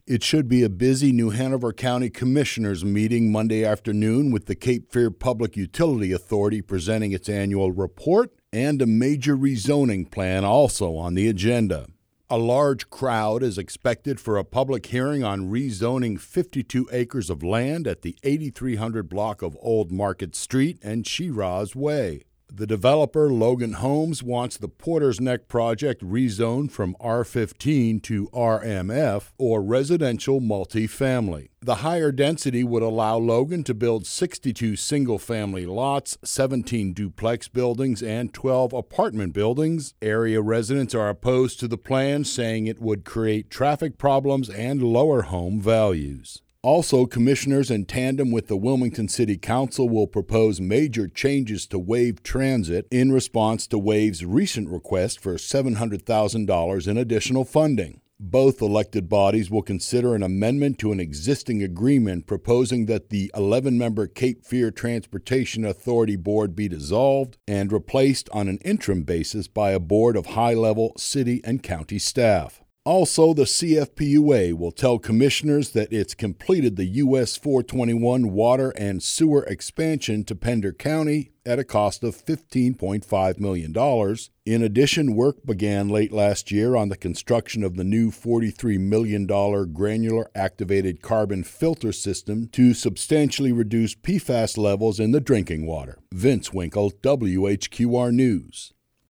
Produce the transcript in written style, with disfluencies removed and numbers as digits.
It should be a busy New Hanover County Commissioners meeting Monday afternoon with the Cape Fear Public Utility Authority presenting its annual report and a major rezoning plan also on the agenda. A large crowd is expected for a public hearing on rezoning 52 acres of land at the 8300 block of Old Market Street and Shiraz Way. The developer, Logan Homes, wants the Porter's Neck project rezoned from R15 to RMF, or residential multifamily. The higher density would allow Logan to build 62 single-family lots, 17 duplex buildings, and 12 apartment buildings. Area residents are opposed to the plan, saying it would create traffic problems and lower home values. Also, commissioners in tandem with the Wilmington City Council will propose major changes to WAVE Transit in response to WAVE's recent request for $700,000 in additional funding. Both elected bodies will consider an amendment to an existing agreement proposing that the 11-member Cape Fear Transportation Authority Board be dissolved and replaced on an interim basis by a board of high-level city and county staff. Also, the CFPUA will tell commissioners that it's completed the US 421 water and sewer expansion to Pender County at a cost of $15.5 million. In addition, work began late last year on the construction of the new $43 million granular activated carbon filter system to substantially reduce PFAS levels in the drinking water. Vince Winkle, WHQR News.